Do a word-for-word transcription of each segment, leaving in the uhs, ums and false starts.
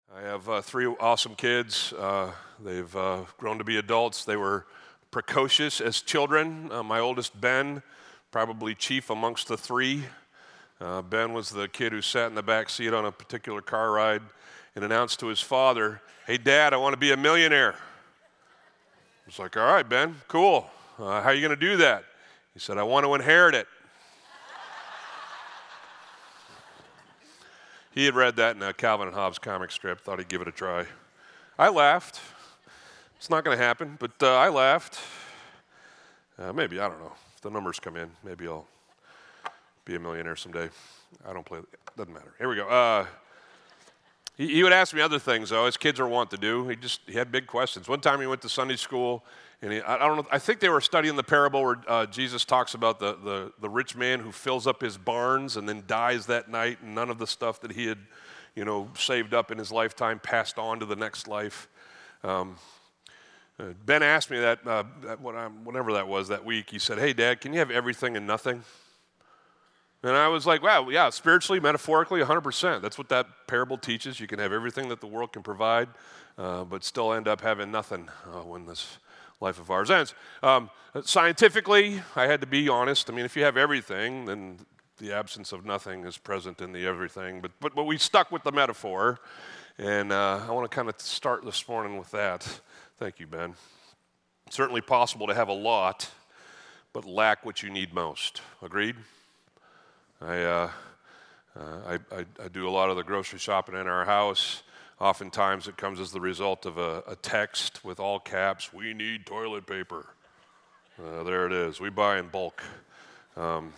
I have uh, three awesome kids. Uh, they've uh, grown to be adults. They were precocious as children. Uh, my oldest, Ben, probably chief amongst the three. Uh, Ben was the kid who sat in the back seat on a particular car ride and announced to his father, "Hey, Dad, I want to be a millionaire." I was like, "All right, Ben, cool. Uh, how are you going to do that?" He said, "I want to inherit it." He had read that in a Calvin and Hobbes comic strip, thought he'd give it a try. I laughed. It's not going to happen, but uh, I laughed. Uh, maybe, I don't know. If the numbers come in, maybe I'll be a millionaire someday. I don't play, doesn't matter. Here we go. Uh, he, he would ask me other things, though, as kids are wont to do. He just, he had big questions. One time he went to Sunday school, and he, I, I don't know, I think they were studying the parable where uh, Jesus talks about the, the, the rich man who fills up his barns and then dies that night, and none of the stuff that he had, you know, saved up in his lifetime passed on to the next life. Um, uh, Ben asked me that, uh, that when I, whenever that was that week. He said, "Hey, Dad, can you have everything and nothing?" And I was like, wow, yeah, spiritually, metaphorically, one hundred percent. That's what that parable teaches. You can have everything that the world can provide, uh, but still end up having nothing uh, when this life of ours ends. Um, scientifically, I had to be honest. I mean, if you have everything, then the absence of nothing is present in the everything. But but, but we stuck with the metaphor, and uh, I want to kind of start this morning with that. Thank you, Ben. It's certainly possible to have a lot, but lack what you need most. Agreed? I, uh, uh, I, I, I do a lot of the grocery shopping in our house. Oftentimes it comes as the result of a, a text with all caps, "We need toilet paper." Uh, there it is. We buy in bulk. Um,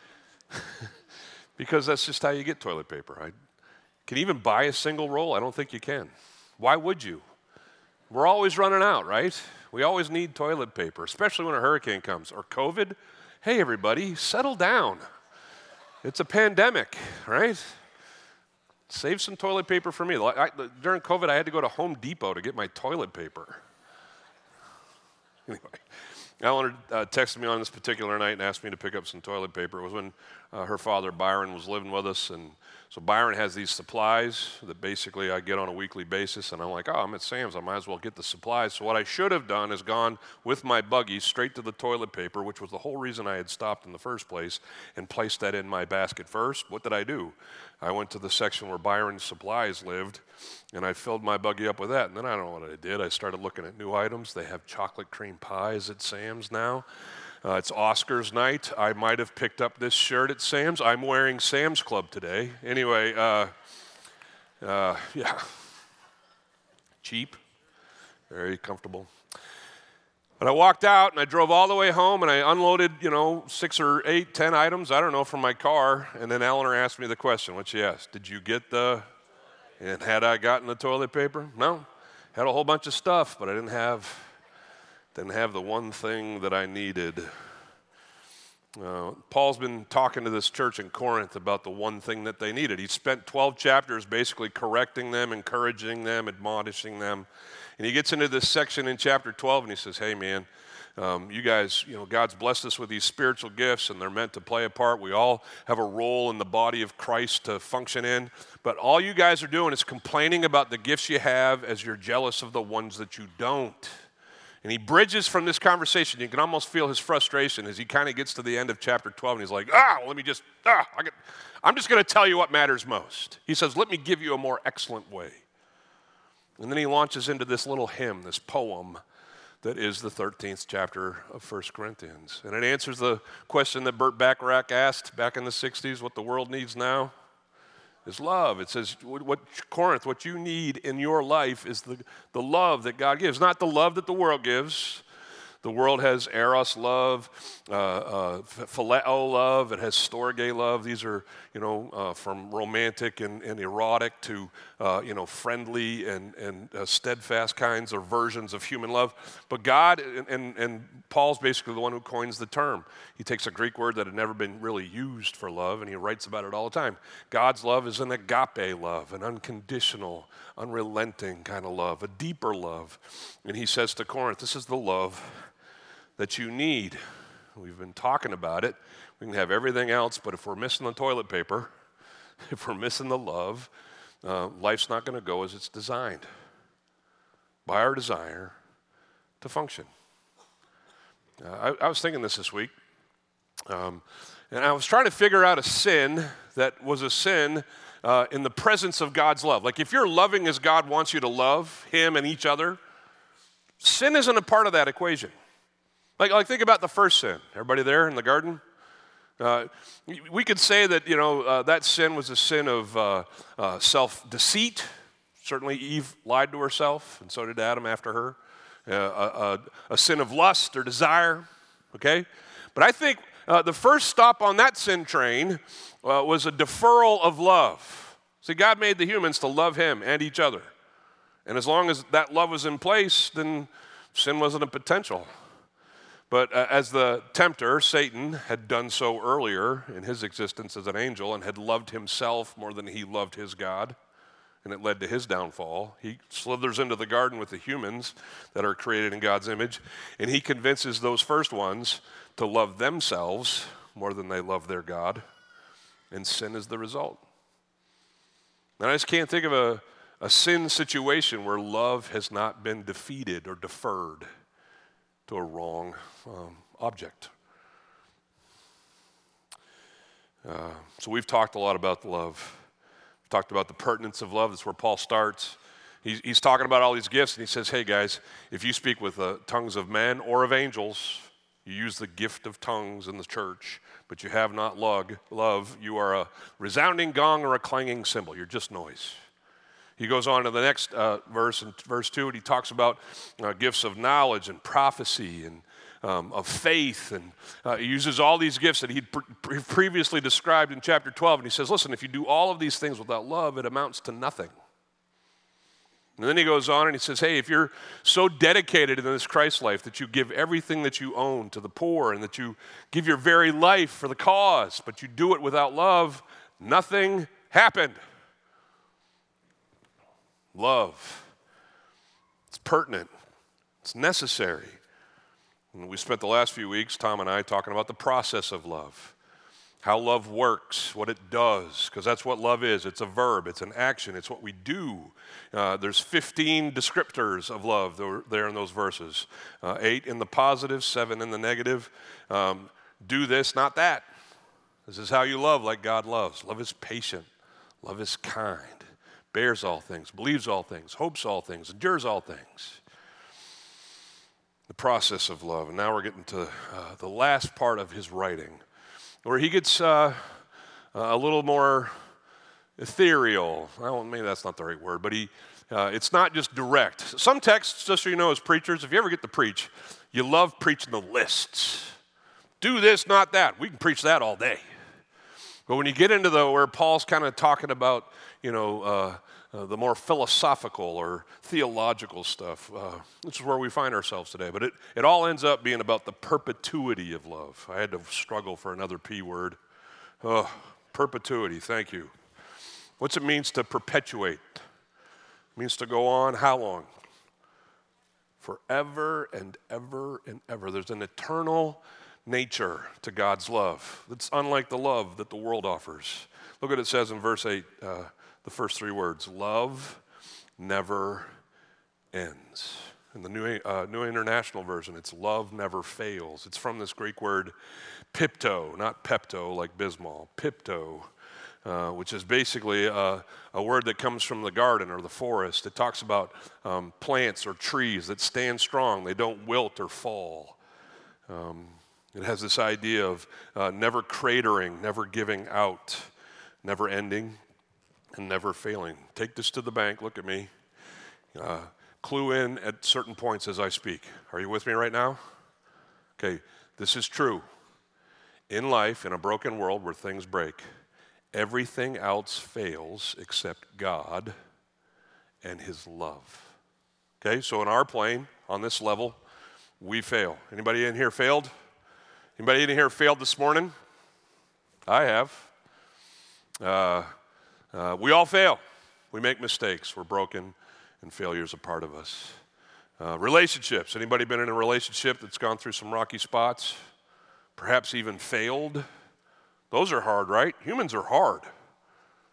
because that's just how you get toilet paper. I can you even buy a single roll? I don't think you can. Why would you? We're always running out, right? We always need toilet paper, especially when a hurricane comes or COVID. Hey, everybody, settle down. It's a pandemic, right? Save some toilet paper for me. I, during COVID, I had to go to Home Depot to get my toilet paper. Anyway, Eleanor uh, texted me on this particular night and asked me to pick up some toilet paper. It was when uh, her father, Byron, was living with us. And so Byron has these supplies that basically I get on a weekly basis. And I'm like, oh, I'm at Sam's. I might as well get the supplies. So what I should have done is gone with my buggy straight to the toilet paper, which was the whole reason I had stopped in the first place, and placed that in my basket first. What did I do? I went to the section where Byron's supplies lived, and I filled my buggy up with that. And then I don't know what I did. I started looking at new items. They have chocolate cream pies at Sam's now. Uh, it's Oscars night. I might have picked up this shirt at Sam's. I'm wearing Sam's Club today. Anyway, uh, uh, yeah. Cheap, very comfortable. But I walked out and I drove all the way home and I unloaded, you know, six or eight, ten items, I don't know, from my car. And then Eleanor asked me the question. What she asked? Did you get the, and had I gotten the toilet paper? No. Had a whole bunch of stuff, but I didn't have, didn't have the one thing that I needed. Uh, Paul's been talking to this church in Corinth about the one thing that they needed. He spent twelve chapters basically correcting them, encouraging them, admonishing them. And he gets into this section in chapter twelve and he says, hey man, um, you guys, you know, God's blessed us with these spiritual gifts and they're meant to play a part. We all have a role in the body of Christ to function in. But all you guys are doing is complaining about the gifts you have as you're jealous of the ones that you don't. And he bridges from this conversation. You can almost feel his frustration as he kind of gets to the end of chapter twelve and he's like, ah, well, let me just, ah, I get, I'm just going to tell you what matters most. He says, let me give you a more excellent way. And then he launches into this little hymn, this poem that is the thirteenth chapter of First Corinthians. And it answers the question that Burt Bacharach asked back in the sixties, what the world needs now is love. It says, what Corinth, what you need in your life is the, the love that God gives, not the love that the world gives. The world has eros love, uh, uh, phileo love. It has storge love. These are, you know, uh, from romantic and, and erotic to, uh, you know, friendly and, and uh, steadfast kinds or versions of human love. But God, and, and, and Paul's basically the one who coins the term. He takes a Greek word that had never been really used for love, and he writes about it all the time. God's love is an agape love, an unconditional, unrelenting kind of love, a deeper love. And he says to Corinth, this is the love that you need. We've been talking about it. We can have everything else, but if we're missing the toilet paper, if we're missing the love, uh, life's not going to go as it's designed by our desire to function. Uh, I, I was thinking this this week, um, and I was trying to figure out a sin that was a sin uh, in the presence of God's love. Like if you're loving as God wants you to love Him and each other, sin isn't a part of that equation. Like, like think about the first sin. Everybody there in the garden? Uh, we could say that, you know, uh, that sin was a sin of uh, uh, self-deceit. Certainly Eve lied to herself, and so did Adam after her. Uh, a, a, a sin of lust or desire, okay? But I think uh, the first stop on that sin train uh, was a deferral of love. See, God made the humans to love Him and each other. And as long as that love was in place, then sin wasn't a potential. But uh, as the tempter, Satan, had done so earlier in his existence as an angel and had loved himself more than he loved his God, and it led to his downfall, he slithers into the garden with the humans that are created in God's image, and he convinces those first ones to love themselves more than they love their God, and sin is the result. And I just can't think of a, a sin situation where love has not been defeated or deferred to a wrong um, object. Uh, so we've talked a lot about love. We've talked about the pertinence of love. That's where Paul starts. He's, he's talking about all these gifts, and he says, hey guys, if you speak with the tongues of men or of angels, you use the gift of tongues in the church, but you have not log, love, you are a resounding gong or a clanging cymbal. You're just noise. He goes on to the next uh, verse, in verse two, and he talks about uh, gifts of knowledge and prophecy and um, of faith. And uh, he uses all these gifts that he'd pre- previously described in chapter twelve. And he says, listen, if you do all of these things without love, it amounts to nothing. And then he goes on and he says, hey, if you're so dedicated in this Christ life that you give everything that you own to the poor and that you give your very life for the cause, but you do it without love, nothing happened. Love. It's pertinent. It's necessary. And we spent the last few weeks, Tom and I, talking about the process of love. How love works, what it does, because that's what love is. It's a verb, it's an action, it's what we do. Uh, there's fifteen descriptors of love there in those verses. Uh, eight in the positive, seven in the negative. Um, do this, not that. This is how you love like God loves. Love is patient. Love is kind. Bears all things, believes all things, hopes all things, endures all things. The process of love. And now we're getting to uh, the last part of his writing, where he gets uh, a little more ethereal. Well, maybe that's not the right word, but he uh, it's not just direct. Some texts, just so you know, as preachers, if you ever get to preach, you love preaching the lists. Do this, not that. We can preach that all day. But when you get into the where Paul's kind of talking about, you know, uh, uh, the more philosophical or theological stuff, uh, this is where we find ourselves today. But it, it all ends up being about the perpetuity of love. I had to struggle for another P word. Oh, perpetuity, thank you. What's it means to perpetuate? It means to go on how long? Forever and ever and ever. There's an eternal nature to God's love that's unlike the love that the world offers. Look what it says in verse eight, uh, the first three words. Love never ends. In the New, uh, New International Version, it's love never fails. It's from this Greek word pipto, not pepto like Bismol, pipto, uh, which is basically a, a word that comes from the garden or the forest. It talks about um, plants or trees that stand strong. They don't wilt or fall. Um, It has this idea of uh, never cratering, never giving out, never ending, and never failing. Take this to the bank. Look at me. Uh, clue in at certain points as I speak. Are you with me right now? Okay, this is true. In life, in a broken world where things break, everything else fails except God and His love. Okay, so in our plane, on this level, we fail. Anybody in here failed? Anybody in here failed this morning? I have. Uh, uh, we all fail. We make mistakes. We're broken, and failure is a part of us. Uh, relationships. Anybody been in a relationship that's gone through some rocky spots? Perhaps even failed? Those are hard, right? Humans are hard.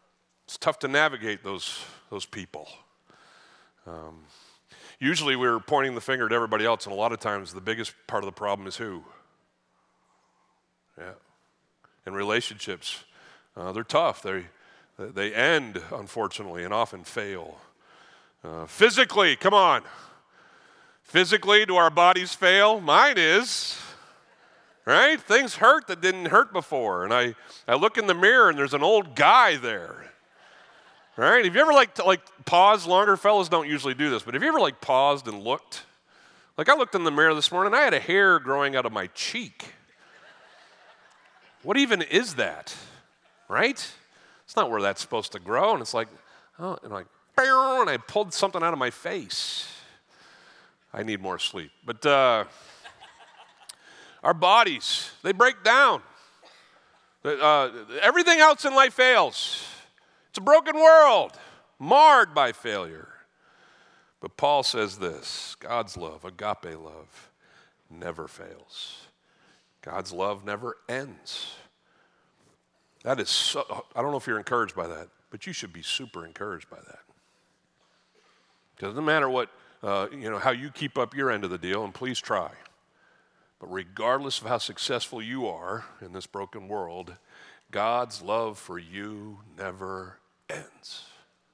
It's tough to navigate those, those people. Um, usually we're pointing the finger at everybody else, and a lot of times the biggest part of the problem is who? Yeah. And relationships, uh, they're tough. They, they end, unfortunately, and often fail. Uh, physically, come on. Physically, do our bodies fail? Mine is. Right? Things hurt that didn't hurt before. And I, I look in the mirror and there's an old guy there. Right? Have you ever like to, like paused longer? Fellas don't usually do this, but have you ever like paused and looked? Like I looked in the mirror this morning, I had a hair growing out of my cheek. What even is that? Right? It's not where that's supposed to grow. And it's like, oh, and like, and I pulled something out of my face. I need more sleep. But uh, our bodies, they break down. Uh, everything else in life fails. It's a broken world, marred by failure. But Paul says this, God's love, agape love, never fails. God's love never ends. That is so, I don't know if you're encouraged by that, but you should be super encouraged by that. Because it doesn't matter what, uh, you know, how you keep up your end of the deal, and please try. But regardless of how successful you are in this broken world, God's love for you never ends.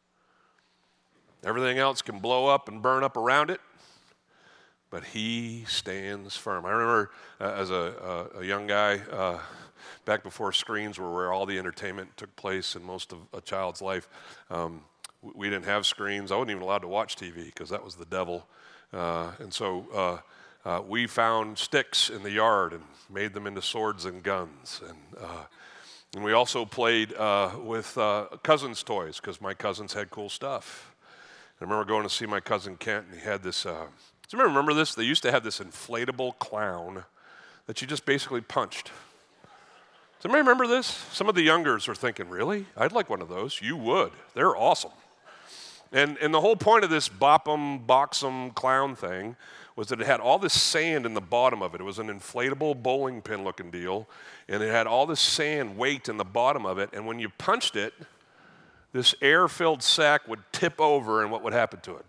Everything else can blow up and burn up around it, but he stands firm. I remember uh, as a, a, a young guy, uh, back before screens were where all the entertainment took place in most of a child's life, um, we didn't have screens. I wasn't even allowed to watch T V because that was the devil. Uh, and so uh, uh, we found sticks in the yard and made them into swords and guns. And uh, and we also played uh, with uh, cousins' toys because my cousins had cool stuff. I remember going to see my cousin Kent, and he had this, uh, do you remember this? They used to have this inflatable clown that you just basically punched. Does anybody remember this? Some of the youngers are thinking, really? I'd like one of those. You would. They're awesome. And, and the whole point of this bop 'em, box 'em clown thing was that it had all this sand in the bottom of it. It was an inflatable bowling pin looking deal, and it had all this sand weight in the bottom of it, and when you punched it, this air-filled sack would tip over, and what would happen to it?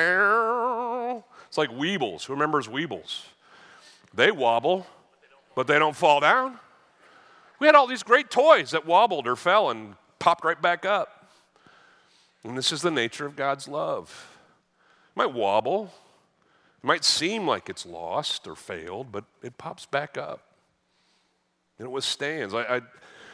It's like Weebles. Who remembers Weebles? They wobble, but they don't fall down. We had all these great toys that wobbled or fell and popped right back up. And this is the nature of God's love. It might wobble. It might seem like it's lost or failed, but it pops back up. And it withstands. I, I,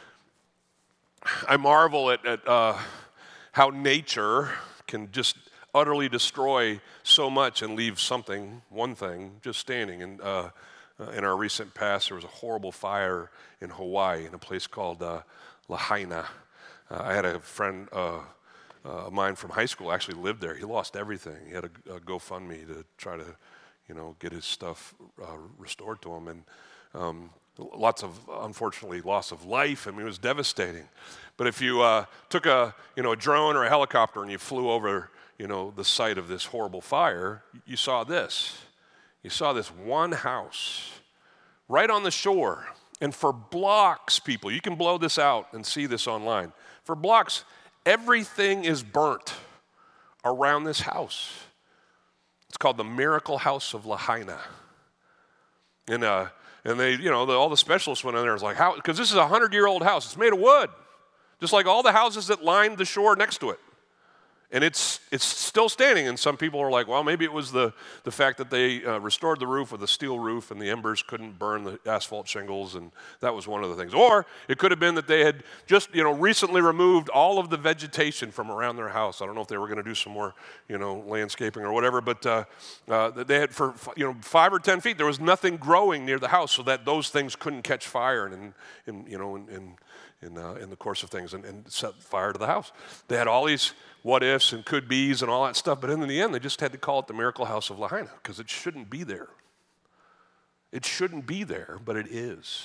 I marvel at, at uh, how nature can just utterly destroy so much and leave something, one thing, just standing. And uh, uh, in our recent past, there was a horrible fire in Hawaii in a place called uh, Lahaina. Uh, I had a friend uh, uh, of mine from high school actually lived there. He lost everything. He had a, a GoFundMe to try to, you know, get his stuff uh, restored to him. And um, lots of, unfortunately, loss of life. I mean, it was devastating. But if you uh, took a, you know, a drone or a helicopter and you flew over, you know, the site of this horrible fire, you saw this. You saw this one house right on the shore. And for blocks, people, you can blow this out and see this online. For blocks, everything is burnt around this house. It's called the Miracle House of Lahaina. And uh, and they, you know, the, all the specialists went in there and was like, how? Because this is a hundred-year-old house. It's made of wood, just like all the houses that lined the shore next to it. And it's it's still standing, and some people are like, well, maybe it was the, the fact that they uh, restored the roof with a steel roof and the embers couldn't burn the asphalt shingles, and that was one of the things. Or it could have been that they had just, you know, recently removed all of the vegetation from around their house. I don't know if they were going to do some more, you know, landscaping or whatever, but uh, uh, they had for, you know, five or ten feet, there was nothing growing near the house so that those things couldn't catch fire and, and you know, in, in, in, uh, in the course of things and, and set fire to the house. They had all these what ifs and could be's and all that stuff, but in the end, they just had to call it the Miracle House of Lahaina because it shouldn't be there. It shouldn't be there, but it is.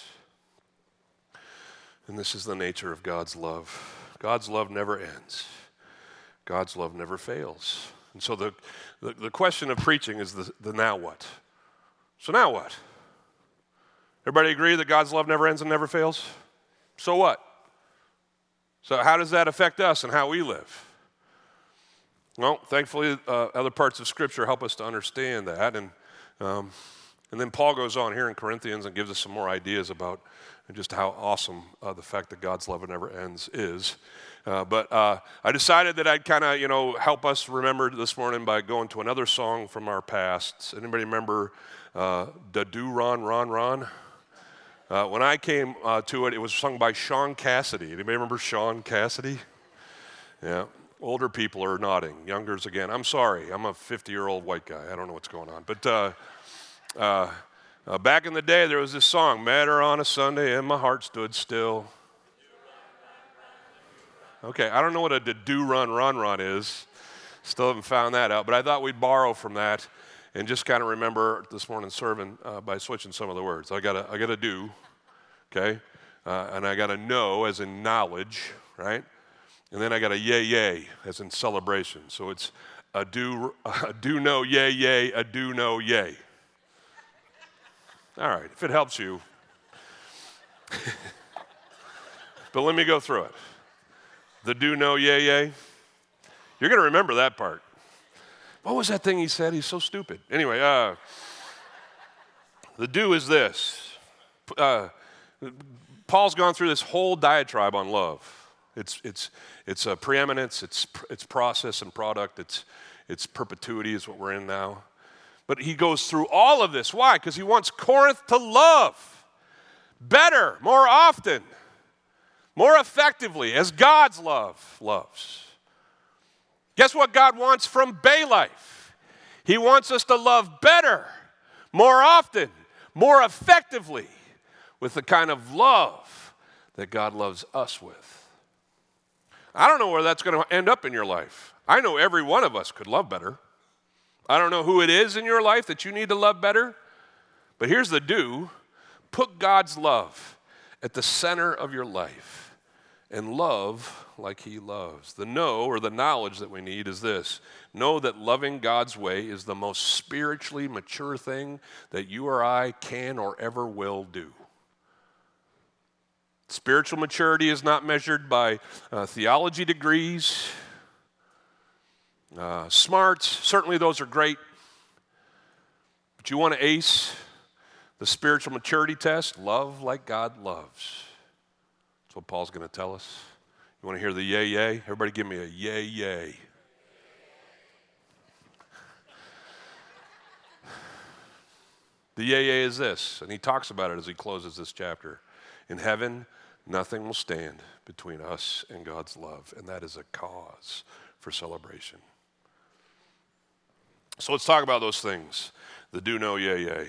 And this is the nature of God's love. God's love never ends. God's love never fails. And so the, the, the question of preaching is the, the now what? So now what? Everybody agree that God's love never ends and never fails? So what? So how does that affect us and how we live? Well, thankfully, uh, other parts of Scripture help us to understand that. And, um, and then Paul goes on here in Corinthians and gives us some more ideas about just how awesome uh, the fact that God's love never ends is. Uh, but uh, I decided that I'd kind of, you know, help us remember this morning by going to another song from our past. Anybody remember uh, Da Do Ron Ron Ron? Uh, when I came uh, to it, it was sung by Sean Cassidy. Anybody remember Sean Cassidy? Yeah. Older people are nodding. Youngers again. I'm sorry. I'm a fifty-year-old white guy. I don't know what's going on. But uh, uh, uh, back in the day, there was this song, Met her on a Sunday and my heart stood still. Okay, I don't know what a do run run run is. Still haven't found that out. But I thought we'd borrow from that and just kind of remember this morning's sermon uh, by switching some of the words. I gotta, I gotta do, okay, uh, and I gotta know as in knowledge, right? And then I got a yay yay as in celebration. So it's a do, a do know yay yay, a do know yay. All right, if it helps you. But let me go through it. The do know yay yay. You're going to remember that part. What was that thing he said? He's so stupid. Anyway, uh, the do is this. Uh, Paul's gone through this whole diatribe on love. It's it's it's a preeminence. It's it's process and product. It's it's perpetuity is what we're in now. But he goes through all of this. Why? Because he wants Corinth to love better, more often, more effectively, as God's love loves. Guess what God wants from Bay Life? He wants us to love better, more often, more effectively, with the kind of love that God loves us with. I don't know where that's going to end up in your life. I know every one of us could love better. I don't know who it is in your life that you need to love better, but here's the do. Put God's love at the center of your life and love like he loves. The know or the knowledge that we need is this. Know that loving God's way is the most spiritually mature thing that you or I can or ever will do. Spiritual maturity is not measured by uh, theology degrees, uh, smarts. Certainly those are great. But you want to ace the spiritual maturity test? Love like God loves. That's what Paul's going to tell us. You want to hear the yay, yay? Everybody give me a yay, yay. The yay, yay is this, and he talks about it as he closes this chapter. In heaven, nothing will stand between us and God's love, and that is a cause for celebration. So let's talk about those things. The do, know, yay, yay.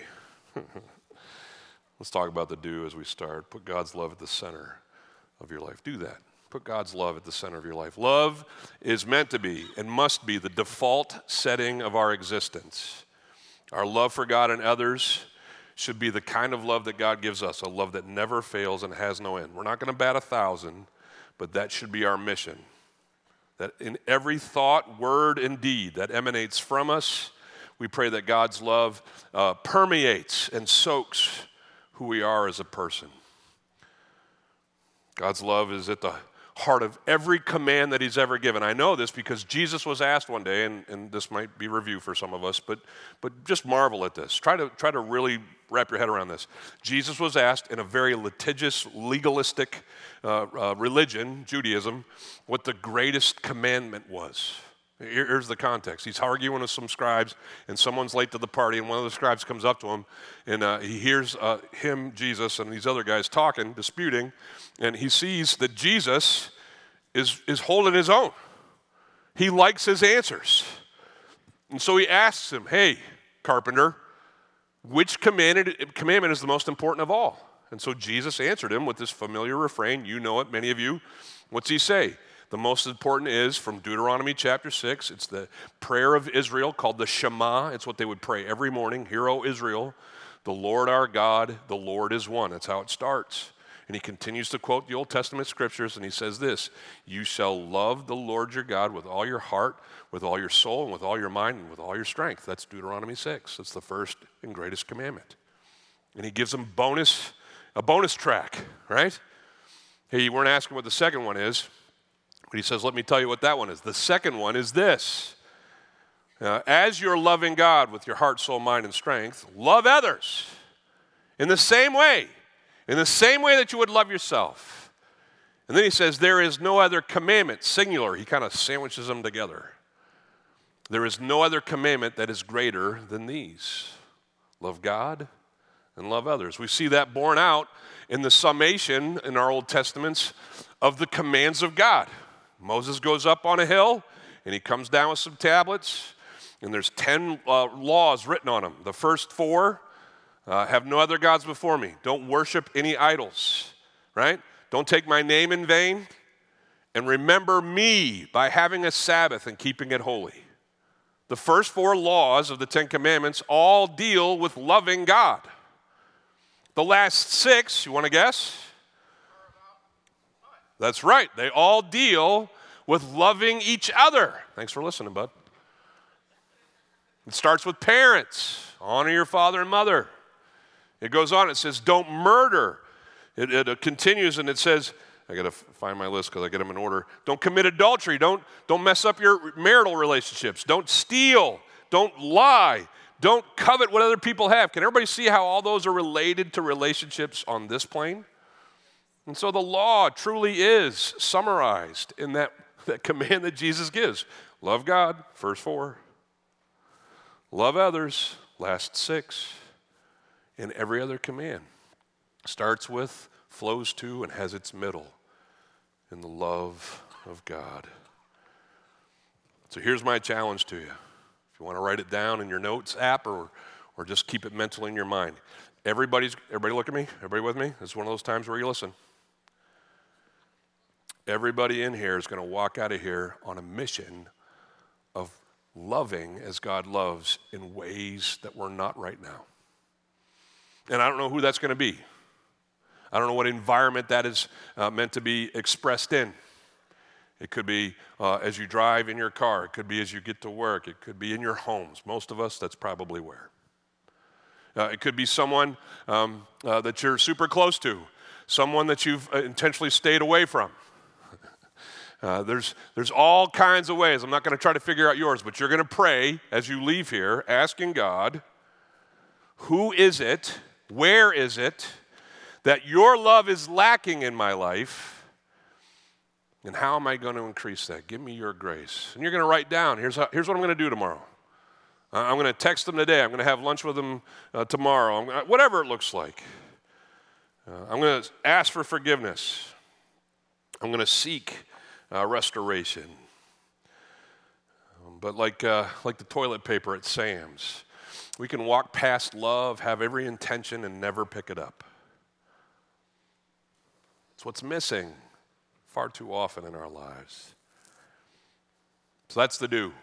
Let's talk about the do as we start. Put God's love at the center of your life. Do that. Put God's love at the center of your life. Love is meant to be and must be the default setting of our existence. Our love for God and others should be the kind of love that God gives us, a love that never fails and has no end. We're not going to bat a thousand, but that should be our mission. That in every thought, word, and deed that emanates from us, we pray that God's love uh, permeates and soaks who we are as a person. God's love is at the heart of every command that he's ever given. I know this because Jesus was asked one day, and, and this might be review for some of us, but but just marvel at this. Try to try to really wrap your head around this. Jesus was asked in a very litigious, legalistic uh, uh, religion, Judaism, what the greatest commandment was. Here, here's the context. He's arguing with some scribes, and someone's late to the party, and one of the scribes comes up to him, and uh, he hears uh, him, Jesus, and these other guys talking, disputing, and he sees that Jesus is, is holding his own. He likes his answers. And so he asks him, hey, carpenter, which commandment, commandment is the most important of all? And so Jesus answered him with this familiar refrain. You know it, many of you. What's he say? The most important is from Deuteronomy chapter six. It's the prayer of Israel called the Shema. It's what they would pray every morning. Hear, O Israel, the Lord our God, the Lord is one. That's how it starts. And he continues to quote the Old Testament scriptures, and he says this, you shall love the Lord your God with all your heart, with all your soul, and with all your mind, and with all your strength. That's Deuteronomy six. That's the first and greatest commandment. And he gives them bonus, a bonus track, right? Hey, you weren't asking what the second one is. But he says, let me tell you what that one is. The second one is this. Uh, as you're loving God with your heart, soul, mind, and strength, love others in the same way, in the same way that you would love yourself. And then he says, there is no other commandment, singular. He kind of sandwiches them together. There is no other commandment that is greater than these. Love God and love others. We see that borne out in the summation in our Old Testaments of the commands of God. Moses goes up on a hill, and he comes down with some tablets, and there's ten uh, laws written on them. The first four, uh, have no other gods before me. Don't worship any idols, right? Don't take my name in vain, and remember me by having a Sabbath and keeping it holy. The first four laws of the Ten Commandments all deal with loving God. The last six, you want to guess? That's right. They all deal with loving each other. Thanks for listening, bud. It starts with parents. Honor your father and mother. It goes on. It says, don't murder. It, it, it continues and it says, I got to find my list because I get them in order. Don't commit adultery. Don't, don't mess up your marital relationships. Don't steal. Don't lie. Don't covet what other people have. Can everybody see how all those are related to relationships on this plane? And so the law truly is summarized in that, that command that Jesus gives. Love God, first four. Love others, last six. And every other command starts with, flows to, and has its middle in the love of God. So here's my challenge to you. If you want to write it down in your notes app or, or just keep it mentally in your mind. Everybody's, everybody look at me? Everybody with me? This is one of those times where you listen. Everybody in here is going to walk out of here on a mission of loving as God loves in ways that we're not right now. And I don't know who that's going to be. I don't know what environment that is uh, meant to be expressed in. It could be uh, as you drive in your car. It could be as you get to work. It could be in your homes. Most of us, that's probably where. Uh, it could be someone um, uh, that you're super close to, someone that you've intentionally stayed away from. Uh, there's, there's all kinds of ways. I'm not going to try to figure out yours, but you're going to pray as you leave here, asking God, who is it, where is it, that your love is lacking in my life, and how am I going to increase that? Give me your grace. And you're going to write down, here's, how, here's what I'm going to do tomorrow. Uh, I'm going to text them today. I'm going to have lunch with them uh, tomorrow. I'm gonna, whatever it looks like. Uh, I'm going to ask for forgiveness. I'm going to seek uh, restoration. Um, but like, uh, like the toilet paper at Sam's, we can walk past love, have every intention, and never pick it up. It's what's missing far too often in our lives. So that's the do.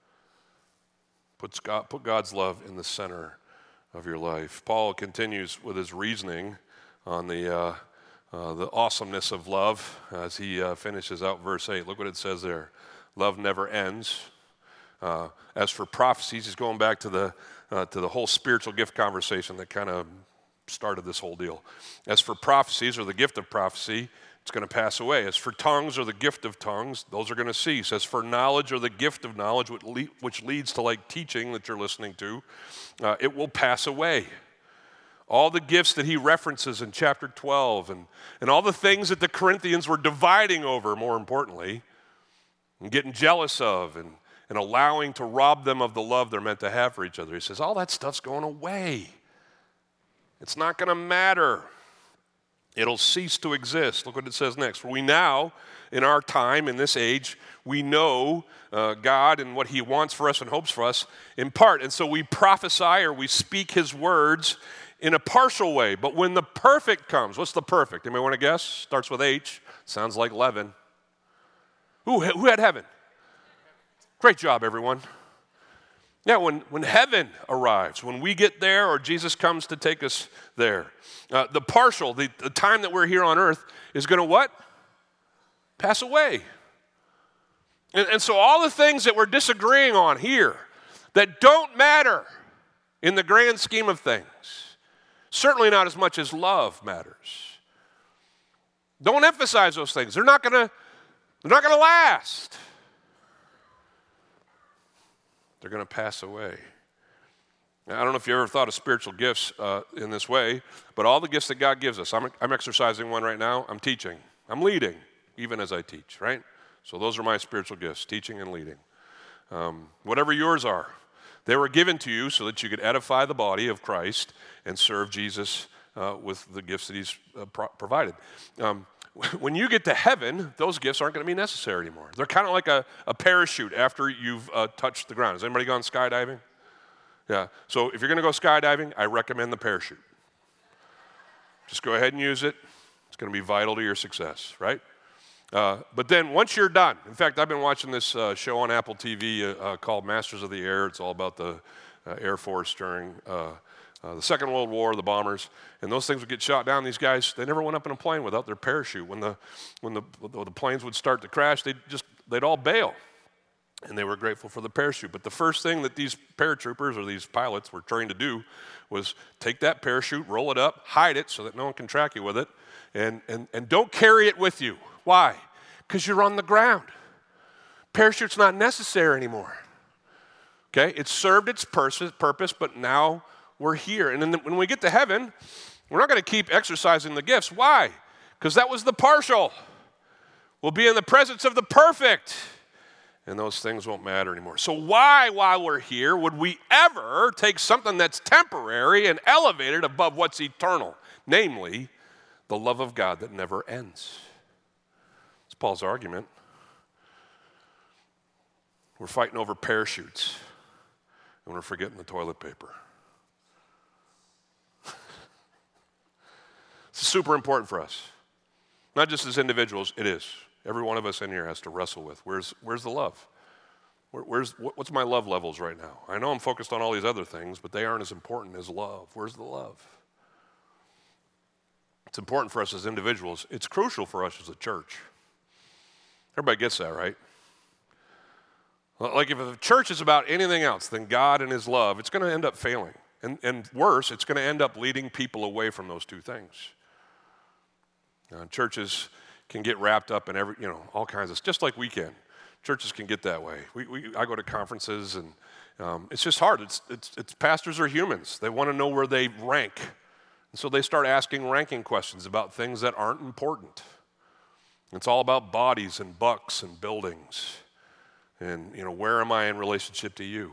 Put, God, put God's love in the center of your life. Paul continues with his reasoning on the, uh, uh, the awesomeness of love as he uh, finishes out verse eight. Look what it says there. Love never ends. Uh, as for prophecies, he's going back to the, uh, to the whole spiritual gift conversation that kind of started this whole deal. As for prophecies, or the gift of prophecy, it's going to pass away. As for tongues, or the gift of tongues, those are going to cease. As for knowledge, or the gift of knowledge, which leads to like teaching that you're listening to, uh, it will pass away. All the gifts that he references in chapter twelve, and, and all the things that the Corinthians were dividing over, more importantly, and getting jealous of, and, and allowing to rob them of the love they're meant to have for each other. He says, all that stuff's going away. It's not going to matter. It'll cease to exist. Look what it says next. For we now, in our time, in this age, we know uh, God and what he wants for us and hopes for us in part. And so we prophesy or we speak his words in a partial way. But when the perfect comes, what's the perfect? Anybody want to guess? Starts with H. Sounds like leaven. Who, who had heaven? Great job, everyone. Yeah, when, when heaven arrives, when we get there or Jesus comes to take us there, uh, the partial, the, the time that we're here on earth is going to what? Pass away. And, and so all the things that we're disagreeing on here that don't matter in the grand scheme of things, certainly not as much as love matters. Don't emphasize those things. They're not going to They're not going to last. They're going to pass away. Now, I don't know if you ever thought of spiritual gifts uh, in this way, but all the gifts that God gives us, I'm, I'm exercising one right now. I'm teaching. I'm leading, even as I teach, right? So those are my spiritual gifts, teaching and leading. Um, whatever yours are, they were given to you so that you could edify the body of Christ and serve Jesus uh, with the gifts that he's uh, pro- provided. Um, when you get to heaven, those gifts aren't going to be necessary anymore. They're kind of like a, a parachute after you've uh, touched the ground. Has anybody gone skydiving? Yeah. So if you're going to go skydiving, I recommend the parachute. Just go ahead and use it. It's going to be vital to your success, right? Uh, but then once you're done, in fact, I've been watching this uh, show on Apple T V uh, uh, called Masters of the Air. It's all about the uh, Air Force during uh, uh, the Second World War, the bombers, and those things would get shot down. These guys, they never went up in a plane without their parachute. When the when the, the planes would start to crash, they'd just they'd all bail, and they were grateful for the parachute. But the first thing that these paratroopers or these pilots were trained to do was take that parachute, roll it up, hide it so that no one can track you with it, and and and don't carry it with you. Why? Because you're on the ground. Parachute's not necessary anymore. Okay? It served its purpose, but now we're here. And then when we get to heaven, we're not going to keep exercising the gifts. Why? Because that was the partial. We'll be in the presence of the perfect, and those things won't matter anymore. So why, while we're here, would we ever take something that's temporary and elevate it above what's eternal? Namely, the love of God that never ends. Paul's argument. We're fighting over parachutes, and we're forgetting the toilet paper. It's super important for us. Not just as individuals, it is. Every one of us in here has to wrestle with, where's, where's the love? Where, where's, what's my love levels right now? I know I'm focused on all these other things, but they aren't as important as love. Where's the love? It's important for us as individuals. It's crucial for us as a church. Everybody gets that, right? Like if the church is about anything else than God and his love, it's going to end up failing. And, and worse, it's going to end up leading people away from those two things. Uh, churches can get wrapped up in every, you know, all kinds of, just like we can. Churches can get that way. We, we, I go to conferences, and um, it's just hard. It's, it's, it's pastors are humans. They want to know where they rank. And so they start asking ranking questions about things that aren't important. It's all about bodies and bucks and buildings. And, you know, where am I in relationship to you?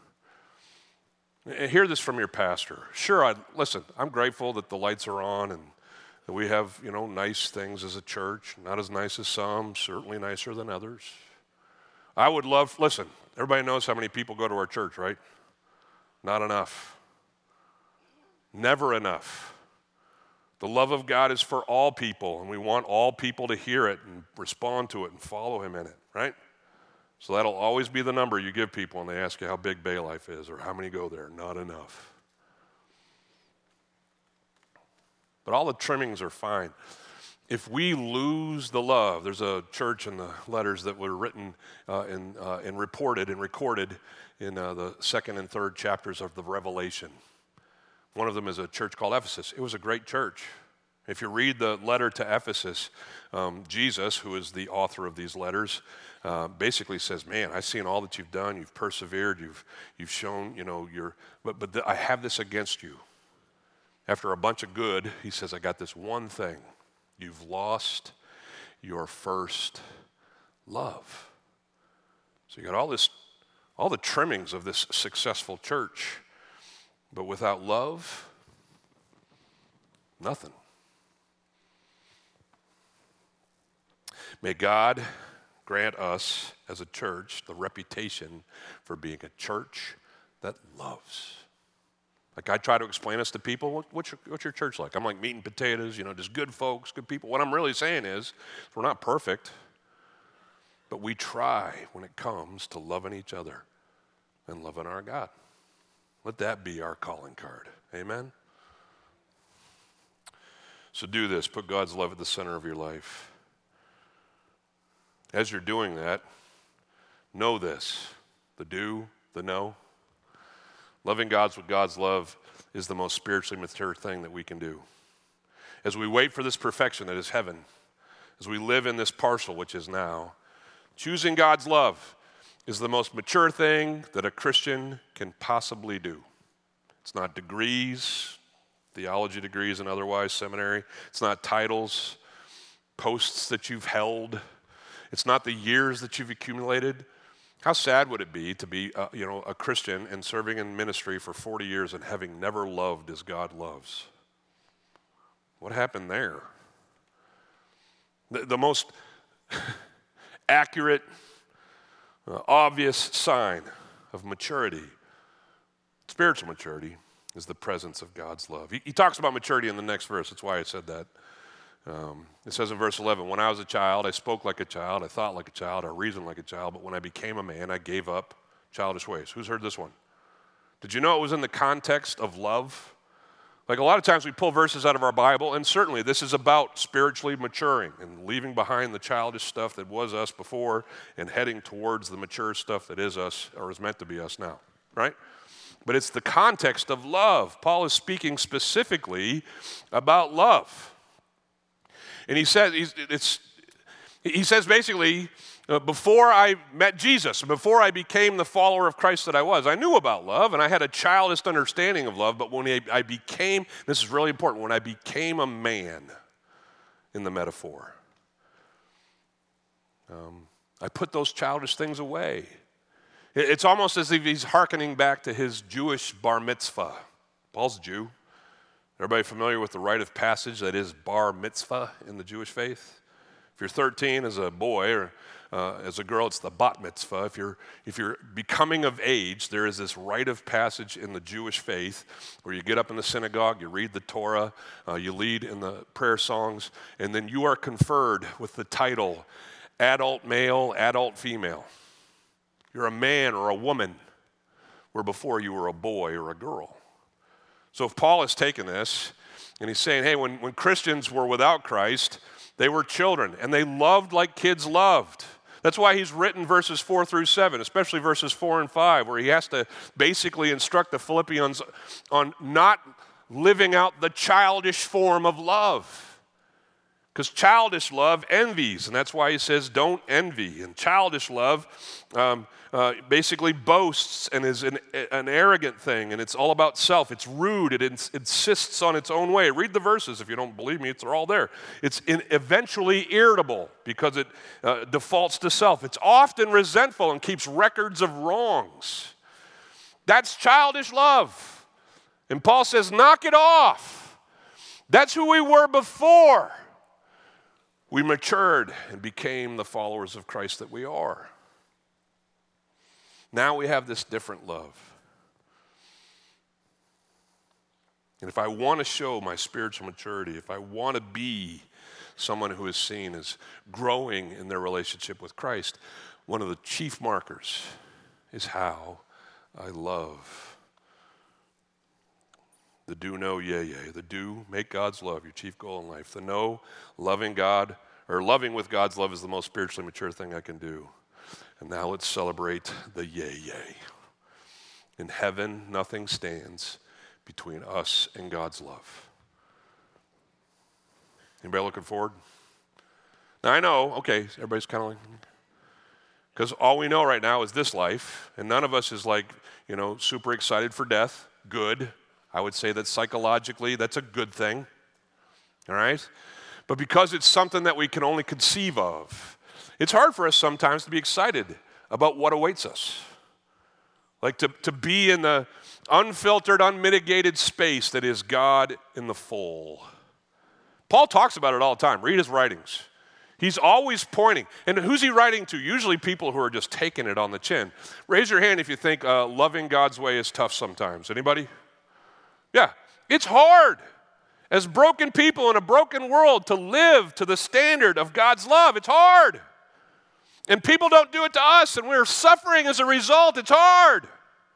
And hear this from your pastor. Sure, I, listen, I'm grateful that the lights are on and that we have, you know, nice things as a church. Not as nice as some, certainly nicer than others. I would love, listen, everybody knows how many people go to our church, right? Not enough. Never enough. The love of God is for all people, and we want all people to hear it and respond to it and follow him in it, right? So that'll always be the number you give people when they ask you how big Bay Life is or how many go there. Not enough. But all the trimmings are fine. If we lose the love, there's a church in the letters that were written uh, and, uh, and reported and recorded in uh, the second and third chapters of the Revelation. One of them is a church called Ephesus. It was a great church. If you read the letter to Ephesus, um, Jesus, who is the author of these letters, uh, basically says, man, I've seen all that you've done. You've persevered. You've, you've shown, you know, your, but, but the, I have this against you. After a bunch of good, he says, I got this one thing. You've lost your first love. So you got all this, all the trimmings of this successful church. But without love, nothing. May God grant us as a church the reputation for being a church that loves. Like I try to explain us to people, what, what's, your, what's your church like? I'm like meat and potatoes, you know, just good folks, good people. What I'm really saying is we're not perfect, but we try when it comes to loving each other and loving our God. Let that be our calling card. Amen? So do this. Put God's love at the center of your life. As you're doing that, know this. The do, the know. Loving God's with God's love is the most spiritually mature thing that we can do. As we wait for this perfection that is heaven, as we live in this parcel, which is now, Choosing God's love is the most mature thing that a Christian can possibly do. It's not degrees, theology degrees and otherwise, seminary. It's not titles, posts that you've held. It's not the years that you've accumulated. How sad would it be to be uh, you know, a Christian and serving in ministry for forty years and having never loved as God loves? What happened there? The, the most accurate, uh, obvious sign of maturity, spiritual maturity, is the presence of God's love. He, he talks about maturity in the next verse. That's why I said that. Um, it says in verse eleven, when I was a child, I spoke like a child, I thought like a child, I reasoned like a child, but when I became a man, I gave up childish ways. Who's heard this one? Did you know it was in the context of love? Like a lot of times we pull verses out of our Bible, and certainly this is about spiritually maturing and leaving behind the childish stuff that was us before and heading towards the mature stuff that is us or is meant to be us now, right? But it's the context of love. Paul is speaking specifically about love. And he says, he's, it's, he says basically, uh, before I met Jesus, before I became the follower of Christ that I was, I knew about love and I had a childish understanding of love, but when I, I became, this is really important, when I became a man in the metaphor, um, I put those childish things away. It, it's almost as if he's hearkening back to his Jewish bar mitzvah. Paul's a Jew. Everybody familiar with the rite of passage that is bar mitzvah in the Jewish faith? If you're thirteen as a boy or uh, as a girl, it's the bat mitzvah. If you're, if you're becoming of age, there is this rite of passage in the Jewish faith where you get up in the synagogue, you read the Torah, uh, you lead in the prayer songs, and then you are conferred with the title adult male, adult female. You're a man or a woman where before you were a boy or a girl. So if Paul has taken this, and he's saying, hey, when, when Christians were without Christ, they were children, and they loved like kids loved. That's why he's written verses four through seven, especially verses four and five, where he has to basically instruct the Philippians on not living out the childish form of love. Because childish love envies, and that's why he says don't envy. And childish love um, uh, basically boasts and is an, an arrogant thing, and it's all about self. It's rude. It ins- insists on its own way. Read the verses if you don't believe me. It's, they're all there. It's in, eventually irritable because it uh, defaults to self. It's often resentful and keeps records of wrongs. That's childish love. And Paul says, knock it off. That's who we were before we matured and became the followers of Christ that we are. Now we have this different love. And if I want to show my spiritual maturity, if I want to be someone who is seen as growing in their relationship with Christ, one of the chief markers is how I love. The do, know, yea, yea. The do, make God's love your chief goal in life. The know, loving God, or loving with God's love is the most spiritually mature thing I can do. And now let's celebrate the yea, yea. In heaven, nothing stands between us and God's love. Anybody looking forward? Now I know, okay, everybody's kind of like, because all we know right now is this life, and none of us is like, you know, super excited for death. Good. I would say that psychologically, that's a good thing, all right? But because it's something that we can only conceive of, it's hard for us sometimes to be excited about what awaits us. Like to, to be in the unfiltered, unmitigated space that is God in the full. Paul talks about it all the time. Read his writings. He's always pointing. And who's he writing to? Usually people who are just taking it on the chin. Raise your hand if you think uh, loving God's way is tough sometimes. Anybody? Yeah, it's hard as broken people in a broken world to live to the standard of God's love. It's hard. And people don't do it to us, and we're suffering as a result. It's hard.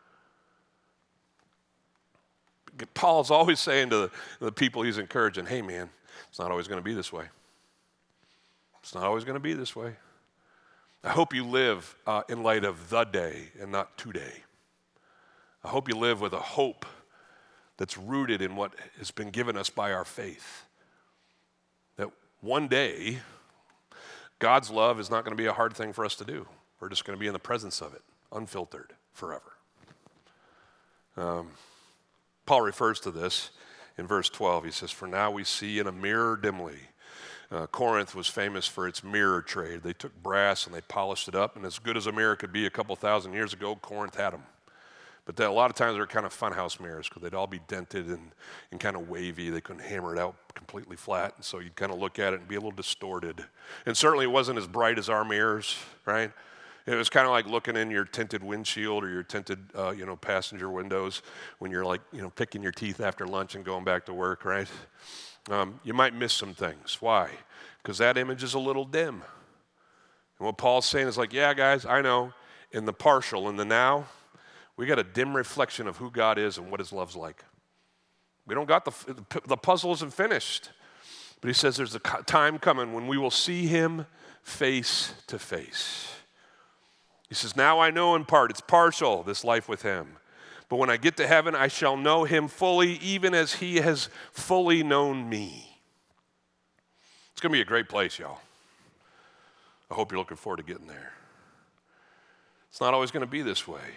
Paul's always saying to the, the people he's encouraging, hey, man, it's not always going to be this way. It's not always going to be this way. I hope you live uh, in light of the day and not today. I hope you live with a hope that's rooted in what has been given us by our faith. That one day, God's love is not going to be a hard thing for us to do. We're just going to be in the presence of it, unfiltered, forever. Um, Paul refers to this in verse twelve. He says, for now we see in a mirror dimly. Uh, Corinth was famous for its mirror trade. They took brass and they polished it up, and as good as a mirror could be a couple thousand years ago, Corinth had them. But they, a lot of times they were kind of funhouse mirrors because they'd all be dented and, and kind of wavy. They couldn't hammer it out completely flat, and so you'd kind of look at it and be a little distorted. And certainly it wasn't as bright as our mirrors, right? It was kind of like looking in your tinted windshield or your tinted, uh, you know, passenger windows when you're like, you know, picking your teeth after lunch and going back to work, right? Um, you might miss some things. Why? Because that image is a little dim. And what Paul's saying is like, yeah, guys, I know. In the partial, in the now, we got a dim reflection of who God is and what his love's like. We don't got the, the puzzle isn't finished. But he says there's a time coming when we will see him face to face. He says, now I know in part, it's partial, this life with him. But when I get to heaven, I shall know him fully, even as he has fully known me. It's going to be a great place, y'all. I hope you're looking forward to getting there. It's not always going to be this way.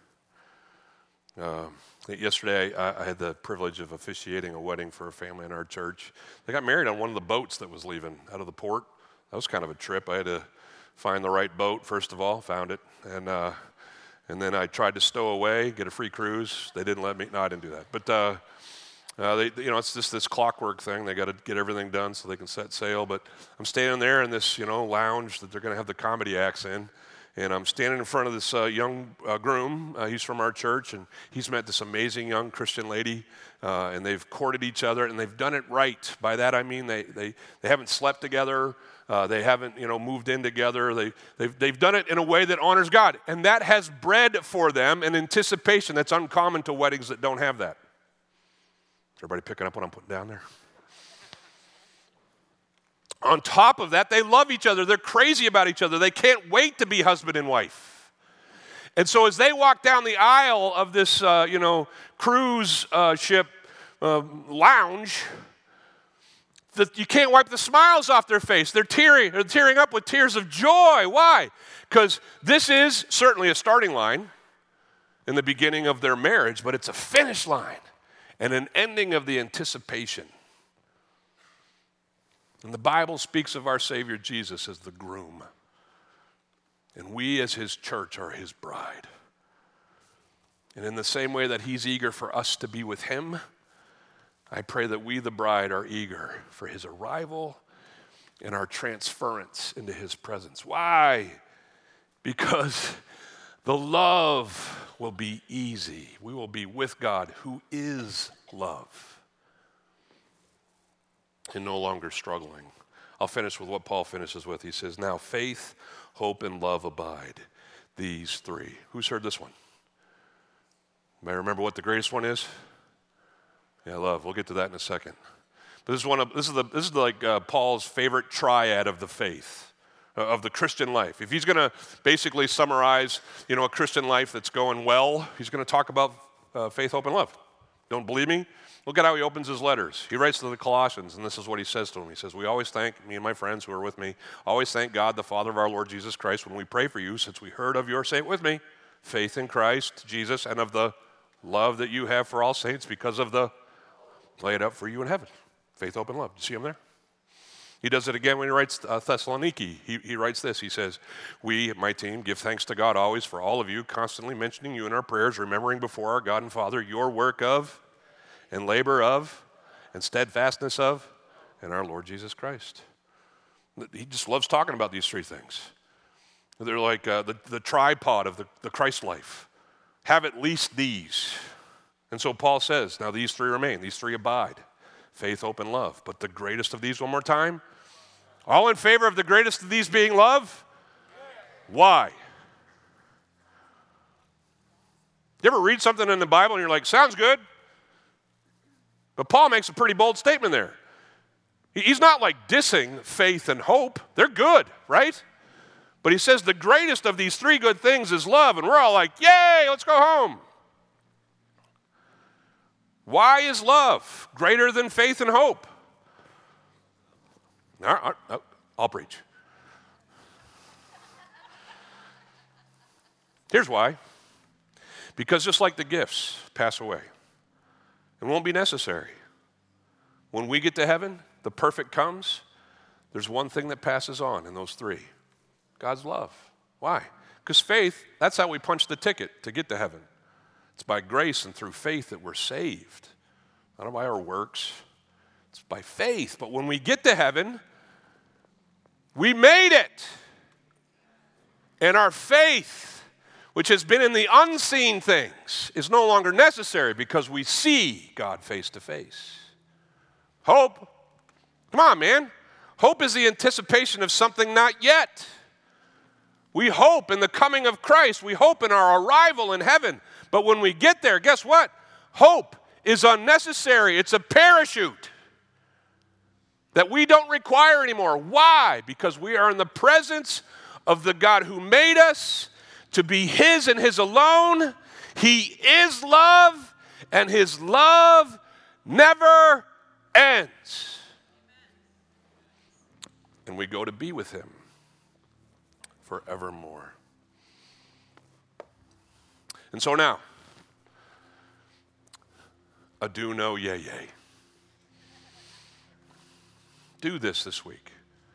Um, yesterday, I, I had the privilege of officiating a wedding for a family in our church. They got married on one of the boats that was leaving out of the port. That was kind of a trip. I had to find the right boat, first of all, found it, and uh, and then I tried to stow away, get a free cruise. They didn't let me. No, I didn't do that. But uh, uh, they, you know, it's just this clockwork thing. They got to get everything done so they can set sail. But I'm standing there in this, you know, lounge that they're going to have the comedy acts in, and I'm standing in front of this uh, young uh, groom. Uh, he's from our church, and he's met this amazing young Christian lady, uh, and they've courted each other, and they've done it right. By that I mean they they they haven't slept together. Uh, they haven't, you know, moved in together. They, they've, they've done it in a way that honors God. And that has bred for them an anticipation that's uncommon to weddings that don't have that. Is everybody picking up what I'm putting down there? On top of that, they love each other. They're crazy about each other. They can't wait to be husband and wife. And so as they walk down the aisle of this, uh, you know, cruise uh, ship uh, lounge, that you can't wipe the smiles off their face. They're tearing, they're tearing up with tears of joy. Why? Because this is certainly a starting line in the beginning of their marriage, but it's a finish line and an ending of the anticipation. And the Bible speaks of our Savior Jesus as the groom, and we as his church are his bride. And in the same way that he's eager for us to be with him, I pray that we, the bride, are eager for his arrival and our transference into his presence. Why? Because the love will be easy. We will be with God, who is love, and no longer struggling. I'll finish with what Paul finishes with. He says, now faith, hope, and love abide, these three. Who's heard this one? May I remember what the greatest one is? Yeah, love. We'll get to that in a second. But this is one of this is the this is like uh, Paul's favorite triad of the faith, uh, of the Christian life. If he's going to basically summarize, you know, a Christian life that's going well, he's going to talk about uh, faith, hope, and love. Don't believe me? Look at how he opens his letters. He writes to the Colossians, and this is what he says to them. He says, "We always thank me and my friends who are with me. Always thank God, the Father of our Lord Jesus Christ, when we pray for you, since we heard of your say it with me, faith in Christ Jesus, and of the love that you have for all saints, because of the lay it up for you in heaven." Faith, hope, and love. You see him there? He does it again when he writes uh, Thessaloniki. He, he writes this. He says, "We, my team, give thanks to God always for all of you, constantly mentioning you in our prayers, remembering before our God and Father your work of and labor of and steadfastness of in our Lord Jesus Christ." He just loves talking about these three things. They're like uh, the, the tripod of the, the Christ life. Have at least these. And so Paul says, now these three remain, these three abide, faith, hope, and love. But the greatest of these, one more time, all in favor of the greatest of these being love? Why? You ever read something in the Bible and you're like, sounds good? But Paul makes a pretty bold statement there. He's not like dissing faith and hope. They're good, right? But he says the greatest of these three good things is love. And we're all like, yay, let's go home. Why is love greater than faith and hope? I'll preach. Here's why. Because just like the gifts pass away, it won't be necessary. When we get to heaven, the perfect comes, there's one thing that passes on in those three. God's love. Why? Because faith, that's how we punch the ticket to get to heaven. It's by grace and through faith that we're saved. Not by our works. It's by faith. But when we get to heaven, we made it. And our faith, which has been in the unseen things, is no longer necessary because we see God face to face. Hope. Come on, man. Hope is the anticipation of something not yet. We hope in the coming of Christ. We hope in our arrival in heaven. But when we get there, guess what? Hope is unnecessary. It's a parachute that we don't require anymore. Why? Because we are in the presence of the God who made us to be His and His alone. He is love, and His love never ends. And we go to be with Him forevermore. And so now, a do, no, yay, yay. Do this this week.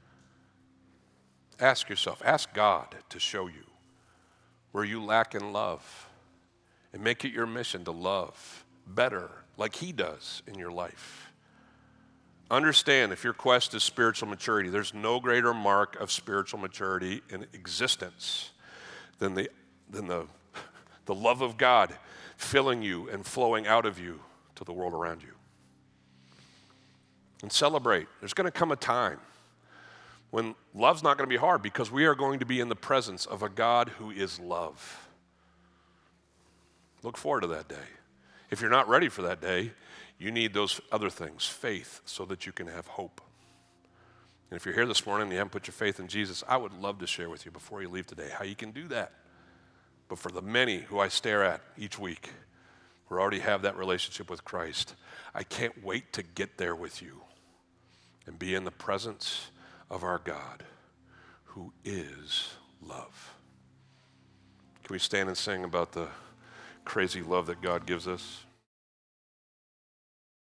Ask yourself, ask God to show you where you lack in love and make it your mission to love better like He does in your life. Understand, if your quest is spiritual maturity, there's no greater mark of spiritual maturity in existence than the, than the, the love of God filling you and flowing out of you to the world around you. And celebrate. There's going to come a time when love's not going to be hard because we are going to be in the presence of a God who is love. Look forward to that day. If you're not ready for that day, you need those other things, faith, so that you can have hope. And if you're here this morning and you haven't put your faith in Jesus, I would love to share with you before you leave today how you can do that. But for the many who I stare at each week, who already have that relationship with Christ, I can't wait to get there with you and be in the presence of our God who is love. Can we stand and sing about the crazy love that God gives us?